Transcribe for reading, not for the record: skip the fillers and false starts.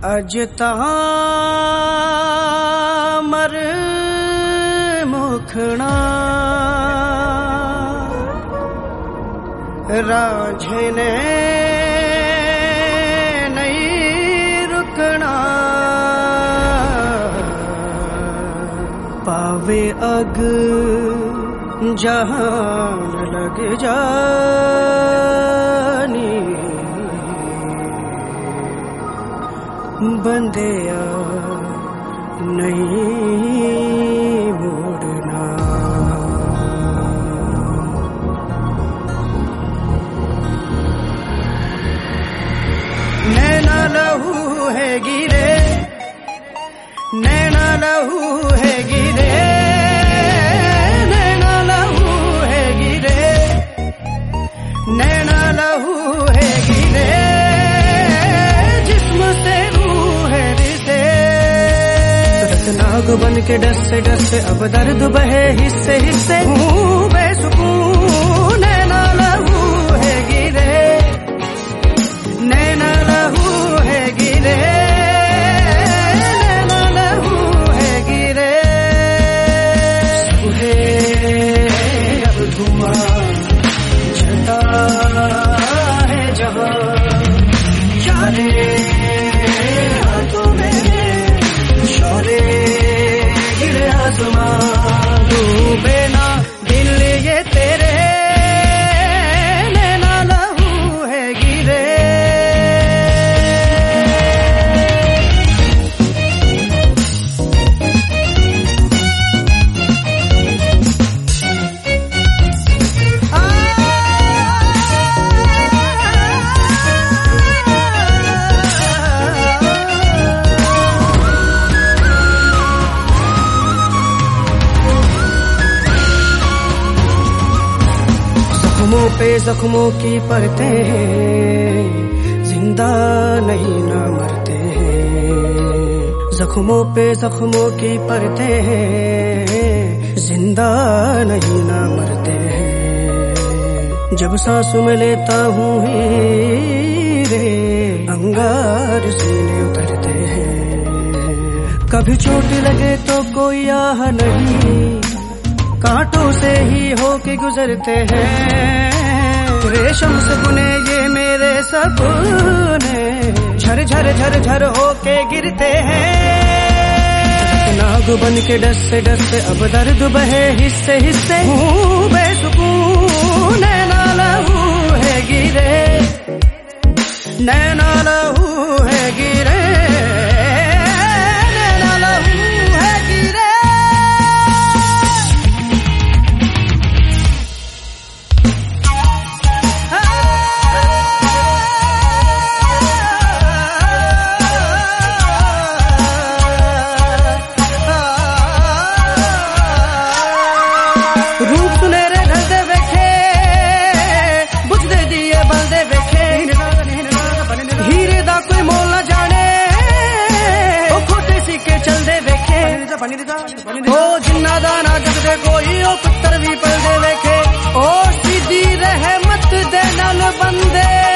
अज मर मुखना राझने नहीं रुकना, पावे अग जहान लग जानी, बंदिया नहीं मुड़ना। नैना लहू है गिरे, नैना लहू है गिरे, नैना लहू है गिरे, नैना लहू है गिरे, जिस्म से रूह है रिसे। नाग बन के डस से अब दर्द बहे हिस्से हिस्से, हूँ बेसुकून। नैना लहू है गिरे, नैना लहू है गिरे, नैना लहू है गिरे। सुहे अब धुआं जलता है जहां, जाने हाथों में शोले गिरे आसमां। डूबे ना दिल ये तेरे, नैना लहू है गिरे। जख्मों पे जख्मों की परतें हैं, जिंदा नहीं ना मरते हैं। जख्मों पे जख्मों की परतें हैं, जिंदा नहीं ना मरते हैं। जब सांस में लेता हूँ हीरे, अंगार सीने उतरते हैं। कभी चोट लगे तो कोई आह नहीं, कांटों से ही होके गुजरते हैं। रेशम से बुने ये मेरे सपने, झर झर झर झर होके गिरते हैं। नाग बन के डस से अब दर्द बहे हिस्से हिस्से, हूँ बेसुकून। नैना लहू है गिरे, नैना लहू है गिरे, नैना लहू है गिरे। रूप सुनेरे ढलदे वेखे, बुझदे दिए बलदे वेखे, हीरे दा कोई मोल ना जाने, ओ खोटे सिक्के चलदे वेखे। ओ जिन्ना दा ना जगदे कोई, ओ पुत्तर भी पलदे वेखे। ओ सीधी रहमत दे नाल बंदे